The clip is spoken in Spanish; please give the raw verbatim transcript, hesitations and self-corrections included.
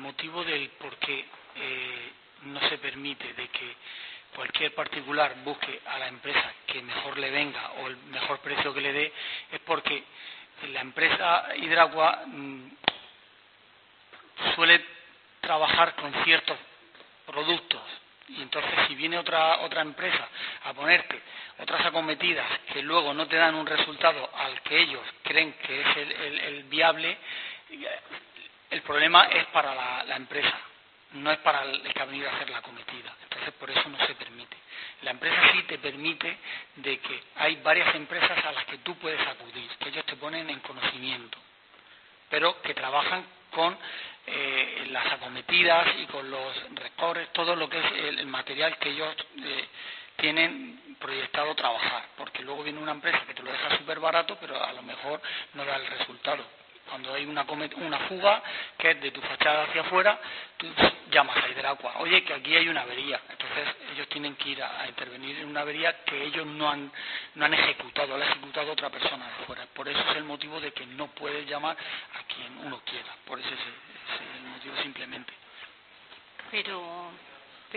motivo del por qué eh, no se permite de que cualquier particular busque a la empresa que mejor le venga o el mejor precio que le dé es porque la empresa Hidracua mmm, suele trabajar con ciertos productos y entonces si viene otra otra empresa a ponerte otras acometidas que luego no te dan un resultado al que ellos creen que es el, el, el viable, el problema es para la, la empresa, no es para el que ha venido a hacer la acometida. Entonces por eso no se permite. La empresa sí te permite de que hay varias empresas a las que tú puedes acudir, que ellos te ponen en conocimiento, pero que trabajan con eh, las acometidas y con los recores, todo lo que es el, el material que ellos eh, tienen proyectado trabajar, porque luego viene una empresa que te lo deja súper barato, pero a lo mejor no da el resultado. Cuando hay una, una fuga que es de tu fachada hacia afuera, tú llamas a Hidracua, oye, que aquí hay una avería. Entonces ellos tienen que ir a, a intervenir en una avería que ellos no han, no han ejecutado, la ha ejecutado otra persona de fuera. Por eso es el motivo de que no puedes llamar a quien uno quiera. Por eso ese, ese es el motivo simplemente. Pero